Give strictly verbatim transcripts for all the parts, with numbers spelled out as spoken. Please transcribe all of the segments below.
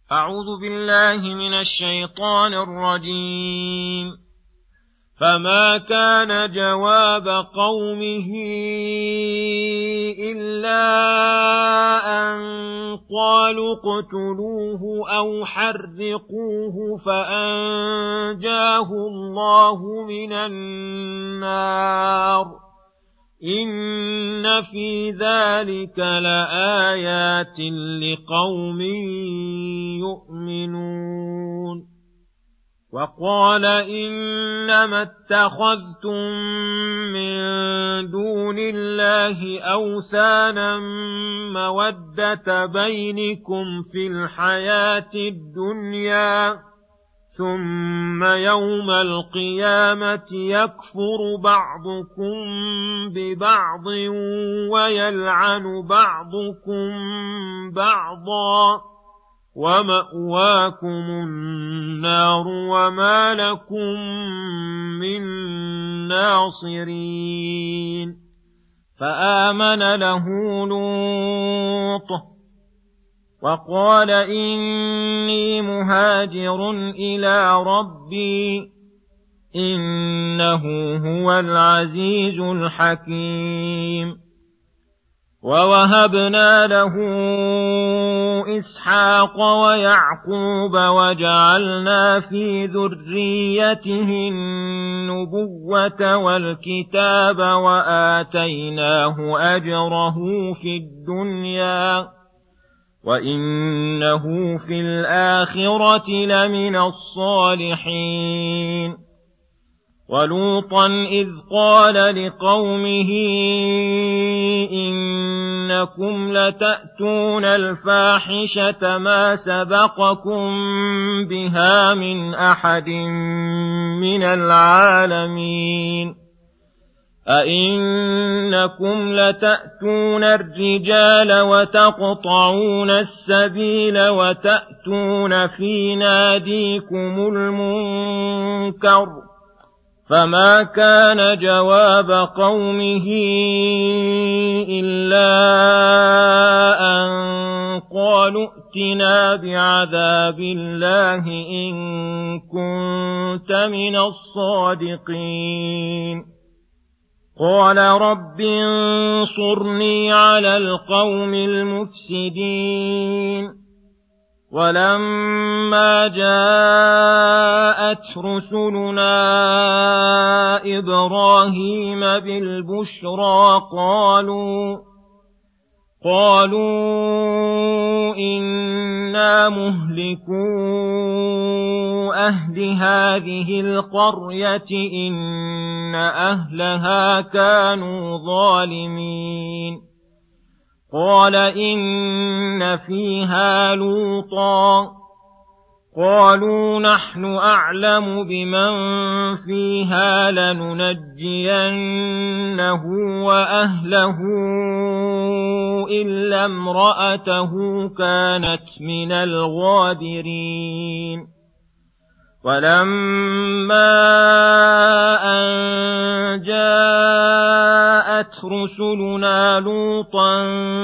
أعوذ بالله من الشيطان الرجيم. فما كان جواب قومه إلا أن قالوا اقتلوه أو حرقوه فأنجاه الله من النار إن في ذلك لآيات لقوم يؤمنون. وقال إنما اتخذتم من دون الله أوثانا مودة بينكم في الحياة الدنيا ثم يوم القيامة يكفر بعضكم ببعض ويلعن بعضكم بعضا ومأواكم النار وما لكم من ناصرين. فآمن له لوط وقال إني مهاجر إلى ربي إنه هو العزيز الحكيم. ووهبنا له إسحاق ويعقوب وجعلنا في ذريته النبوة والكتاب وآتيناه أجره في الدنيا وإنه في الآخرة لمن الصالحين. ولوطا إذ قال لقومه إنكم لتأتون الفاحشة ما سبقكم بها من أحد من العالمين أئنكم لتأتون الرجال وتقطعون السبيل وتأتون في ناديكم المنكر. فما كان جواب قومه إلا أن قالوا ائتنا بعذاب الله إن كنت من الصادقين. قال رب انصرني على القوم المفسدين. ولما جاءت رسلنا إبراهيم بالبشرى قالوا قالوا إنا مهلكو أهل هذه القرية إن أهلها كانوا ظالمين. قال إن فيها لوطا قالوا نحن أعلم بمن فيها لننجينه وأهله إلا امرأته كانت من الغابرين. ولما أن جاءت رسلنا لوطا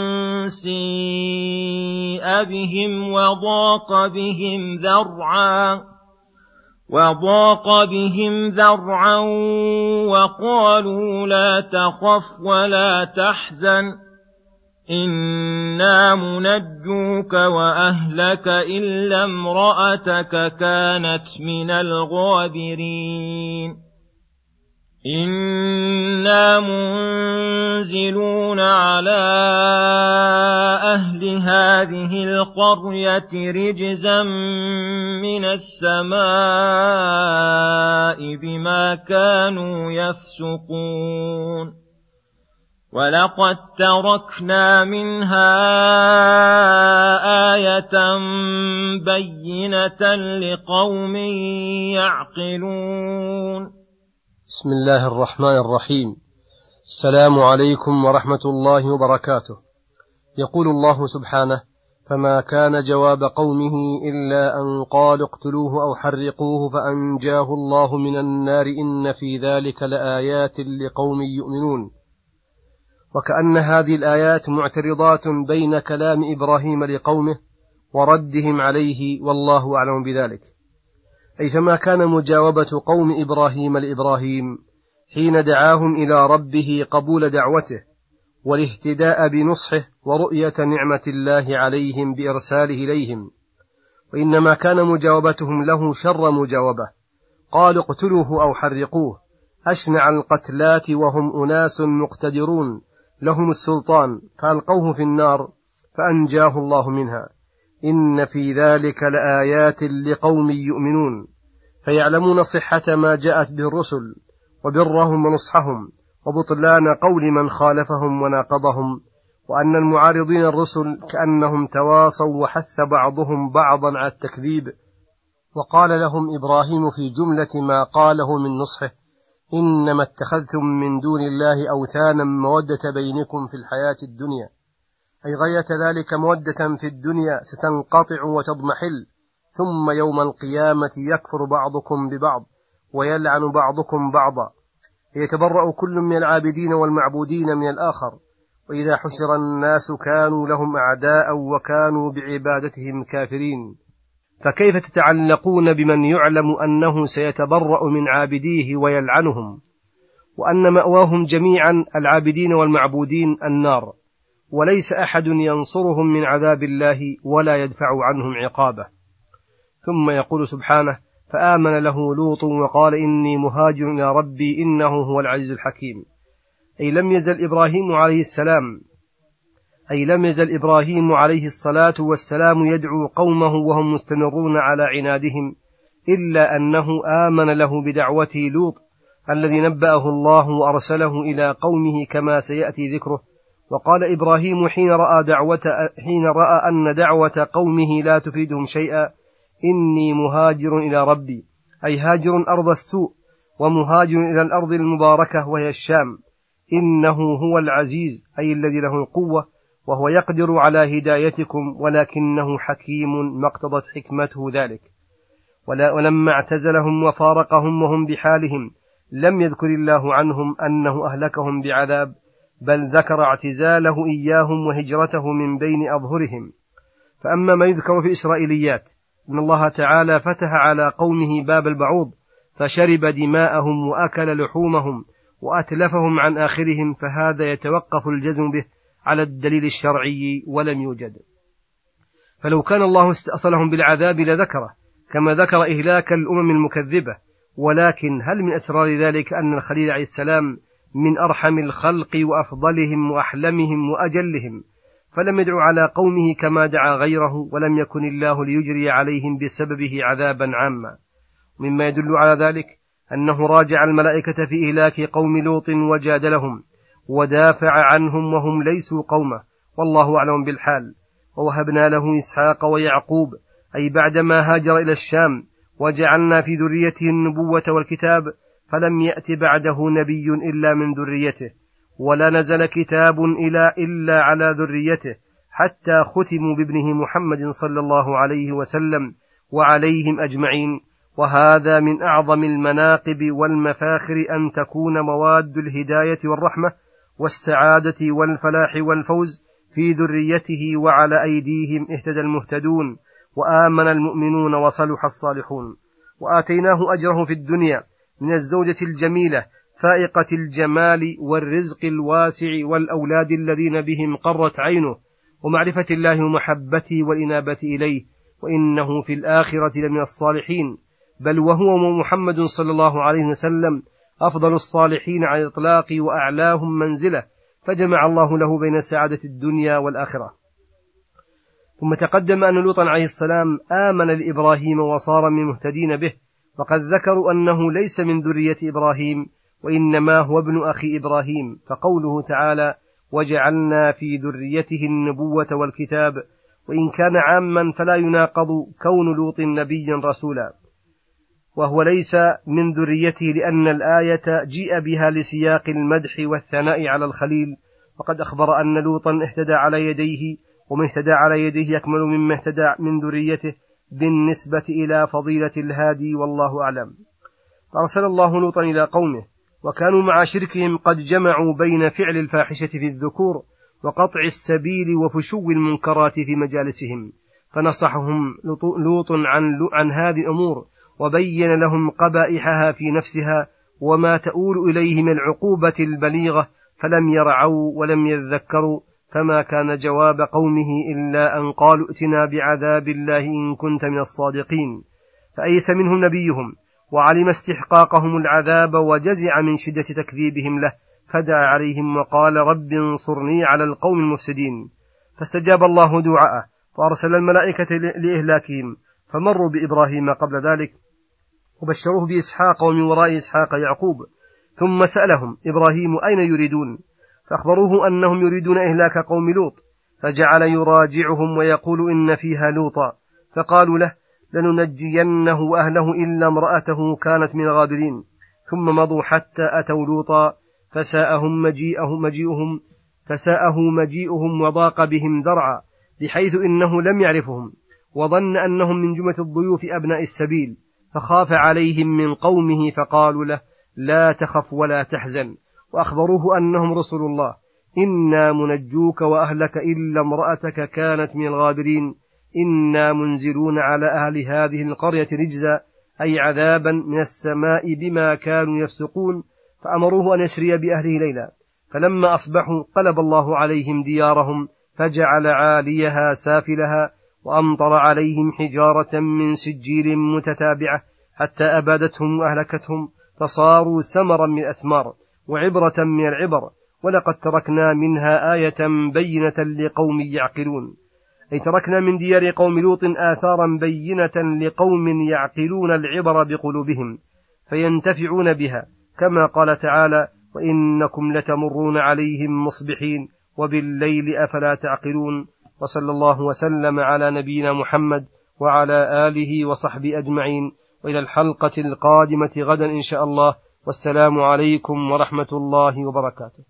سيء بهم وضاق بهم ذرعا وضاق بهم ذرعا وقالوا لا تخف ولا تحزن إنا منجوك وأهلك إلا امرأتك كانت من الغابرين. إنا منزلون على أهل هذه القرية رجزا من السماء بما كانوا يفسقون. ولقد تركنا منها آية بينة لقوم يعقلون. بسم الله الرحمن الرحيم. السلام عليكم ورحمة الله وبركاته. يقول الله سبحانه: فما كان جواب قومه إلا أن قالوا اقتلوه أو حرقوه فأنجاه الله من النار إن في ذلك لآيات لقوم يؤمنون. وكأن هذه الآيات معترضات بين كلام إبراهيم لقومه وردهم عليه، والله أعلم بذلك. أي فما كان مجاوبة قوم إبراهيم لإبراهيم حين دعاهم إلى ربه قبول دعوته والاهتداء بنصحه ورؤية نعمة الله عليهم بإرساله إليهم، وإنما كان مجاوبتهم له شر مجاوبة. قالوا اقتلوه أو حرقوه، أشنع القتلات وهم أناس مقتدرون لهم السلطان، فألقوه في النار فأنجاه الله منها. إن في ذلك لآيات لقوم يؤمنون، فيعلمون صحة ما جاءت به الرسل وبرهم ونصحهم وبطلان قول من خالفهم وناقضهم، وأن المعارضين الرسل كأنهم تواصوا وحث بعضهم بعضا على التكذيب. وقال لهم إبراهيم في جملة ما قاله من نصحه: إنما اتخذتم من دون الله أوثانا مودة بينكم في الحياة الدنيا، أي غاية ذلك مودة في الدنيا ستنقطع وتضمحل، ثم يوم القيامة يكفر بعضكم ببعض ويلعن بعضكم بعضا، يتبرأ كل من العابدين والمعبودين من الآخر، وإذا حشر الناس كانوا لهم أعداء وكانوا بعبادتهم كافرين. فكيف تتعلقون بمن يعلم أنه سيتبرأ من عابديه ويلعنهم، وأن مأواهم جميعا العابدين والمعبودين النار، وليس أحد ينصرهم من عذاب الله ولا يدفع عنهم عقابه. ثم يقول سبحانه: فآمن له لوط وقال إني مهاجر إلى ربي إنه هو العزيز الحكيم. أي لم يزل إبراهيم عليه السلام أي لم يزل إبراهيم عليه الصلاة والسلام يدعو قومه وهم مستمرون على عنادهم، إلا أنه آمن له بدعوته لوط الذي نبأه الله وأرسله إلى قومه كما سيأتي ذكره. وقال إبراهيم حين رأى, دعوة حين رأى أن دعوة قومه لا تفيدهم شيئا: إني مهاجر إلى ربي، أي هاجر أرض السوء ومهاجر إلى الأرض المباركة وهي الشام. إنه هو العزيز، أي الذي له القوة، وهو يقدر على هدايتكم، ولكنه حكيم ما اقتضت حكمته ذلك. ولما اعتزلهم وفارقهم وهم بحالهم لم يذكر الله عنهم أنه أهلكهم بعذاب، بل ذكر اعتزاله إياهم وهجرته من بين أظهرهم. فأما ما يذكر في إسرائيليات أن الله تعالى فتح على قومه باب البعوض فشرب دماءهم وأكل لحومهم وأتلفهم عن آخرهم، فهذا يتوقف الجزم به على الدليل الشرعي ولم يوجد. فلو كان الله استأصلهم بالعذاب لذكره، كما ذكر إهلاك الأمم المكذبة. ولكن هل من أسرار ذلك أن الخليل عليه السلام من أرحم الخلق وأفضلهم وأحلمهم وأجلهم، فلم يدعو على قومه كما دعا غيره، ولم يكن الله ليجري عليهم بسببه عذابا عاما. مما يدل على ذلك أنه راجع الملائكة في إهلاك قوم لوط وجادلهم ودافع عنهم وهم ليسوا قومه، والله أعلم بالحال. ووهبنا له إسحاق ويعقوب، أي بعدما هاجر إلى الشام، وجعلنا في ذريته النبوة والكتاب، فلم يأت بعده نبي إلا من ذريته، ولا نزل كتاب إلا, إلا على ذريته، حتى ختموا بابنه محمد صلى الله عليه وسلم وعليهم أجمعين. وهذا من أعظم المناقب والمفاخر أن تكون مواد الهداية والرحمة والسعادة والفلاح والفوز في ذريته، وعلى أيديهم اهتدى المهتدون وآمن المؤمنون وصلح الصالحون. وآتيناه أجره في الدنيا من الزوجة الجميلة فائقة الجمال والرزق الواسع والأولاد الذين بهم قرت عينه، ومعرفة الله ومحبته والإنابة إليه، وإنه في الآخرة لمن الصالحين، بل وهو محمد صلى الله عليه وسلم أفضل الصالحين على الإطلاق وأعلاهم منزلة، فجمع الله له بين سعادة الدنيا والآخرة. ثم تقدم أن لوطا عليه السلام آمن لإبراهيم وصار من مهتدين به، وقد ذكروا أنه ليس من ذرية إبراهيم، وإنما هو ابن أخي إبراهيم. فقوله تعالى: وجعلنا في ذريته النبوة والكتاب، وإن كان عاما فلا يناقض كون لوط نبيا رسولا، وهو ليس من ذريته، لأن الآية جيء بها لسياق المدح والثناء على الخليل، وقد أخبر أن لوطا اهتدى على يديه، ومن اهتدى على يديه يكمل مما اهتدى من ذريته بالنسبة إلى فضيلة الهادي، والله أعلم. فأرسل الله لوطا إلى قومه، وكانوا مع شركهم قد جمعوا بين فعل الفاحشة في الذكور وقطع السبيل وفشو المنكرات في مجالسهم، فنصحهم لوط عن هذه الأمور وبين لهم قبائحها في نفسها وما تؤول إليه من العقوبة البليغة، فلم يرعوا ولم يذكروا، فما كان جواب قومه إلا أن قالوا ائتنا بعذاب الله إن كنت من الصادقين. فأيس منهم نبيهم وعلم استحقاقهم العذاب وجزع من شدة تكذيبهم له، فدعا عليهم وقال رب انصرني على القوم المفسدين. فاستجاب الله دعاءه فأرسل الملائكة لإهلاكهم، فمروا بإبراهيم قبل ذلك وبشروه بإسحاق ومن وراء إسحاق يعقوب، ثم سألهم إبراهيم أين يريدون، فأخبروه أنهم يريدون إهلاك قوم لوط، فجعل يراجعهم ويقول إن فيها لوطا، فقالوا له لننجينه وأهله إلا امرأته كانت من الغابرين، ثم مضوا حتى أتوا لوطا فساءهم مجيئهم, مجيئهم فساءه مجيئهم وضاق بهم ذرعا، بحيث إنه لم يعرفهم وظن أنهم من جملة الضيوف أبناء السبيل، فخاف عليهم من قومه فقالوا له لا تخف ولا تحزن، وأخبروه أنهم رسل الله، إنا منجوك وأهلك إلا امرأتك كانت من الغابرين، إنا منزلون على أهل هذه القرية رجزا، أي عذابا من السماء بما كانوا يفسقون، فأمروه أن يسري بأهله ليلا، فلما أصبحوا قلب الله عليهم ديارهم فجعل عاليها سافلها وأمطر عليهم حجارة من سجيل متتابعة حتى أبادتهم وأهلكتهم، فصاروا سمرا من الأثمار وعبرة من العبر، ولقد تركنا منها آية بينة لقوم يعقلون، أي تركنا من ديار قوم لوط آثارا بينة لقوم يعقلون العبر بقلوبهم فينتفعون بها، كما قال تعالى وإنكم لتمرون عليهم مصبحين وبالليل أفلا تعقلون. وصلى الله وسلم على نبينا محمد وعلى آله وصحبه أجمعين، وإلى الحلقة القادمة غدا إن شاء الله، والسلام عليكم ورحمة الله وبركاته.